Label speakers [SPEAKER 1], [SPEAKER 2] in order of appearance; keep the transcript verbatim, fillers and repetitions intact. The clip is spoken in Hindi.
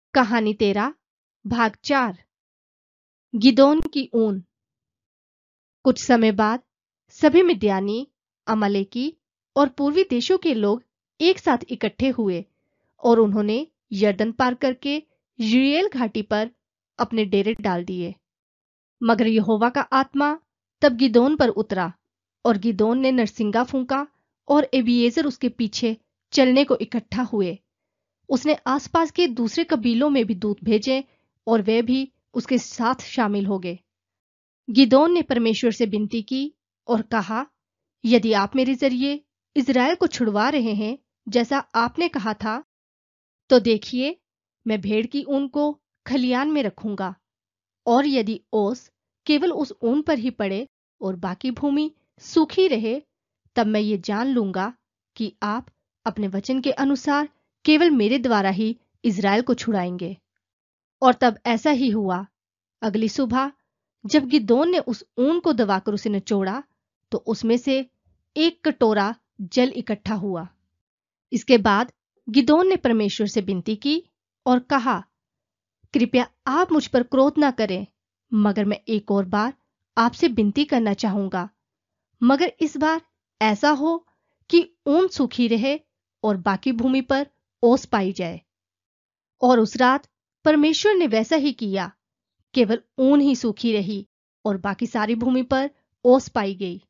[SPEAKER 1] कहानी तेरा भाग चार। गिदोन की ऊन। कुछ समय बाद सभी मिद्यानी, अमलेकी और पूर्वी देशों के लोग एक साथ इकट्ठे हुए और उन्होंने यरदन पार करके यिर्एल घाटी पर अपने डेरे डाल दिए। मगर यहोवा का आत्मा तब गिदोन पर उतरा और गिदोन ने नरसिंगा फूंका और एबीएजेर उसके पीछे चलने को इकट्ठा हुए। उसने आसपास के दूसरे कबीलों में भी दूत भेजे और वे भी उसके साथ शामिल हो गए। गिदोन ने परमेश्वर से विनती की और कहा, यदि आप मेरे जरिए इज़राइल को छुड़वा रहे हैं जैसा आपने कहा था, तो देखिए मैं भेड़ की ऊन को खलियान में रखूंगा, और यदि ओस केवल उस ऊन पर ही पड़े और बाकी भूमि सूखी रहे, तब मैं ये जान लूंगा कि आप अपने वचन के अनुसार केवल मेरे द्वारा ही इज़राइल को छुड़ाएंगे। और तब ऐसा ही हुआ। अगली सुबह जब गिदोन ने उस ऊन को दबाकर उसे निचोड़ा, तो उसमें से एक कटोरा जल इकट्ठा हुआ। इसके बाद गिदोन ने परमेश्वर से विनती की और कहा, कृपया आप मुझ पर क्रोध ना करें, मगर मैं एक और बार आपसे विनती करना चाहूंगा। मगर इस बार ऐसा हो कि ऊन सूखी रहे और बाकी भूमि पर ओस पाई जाए। और उस रात परमेश्वर ने वैसा ही किया। केवल ऊन ही सूखी रही और बाकी सारी भूमि पर ओस पाई गई।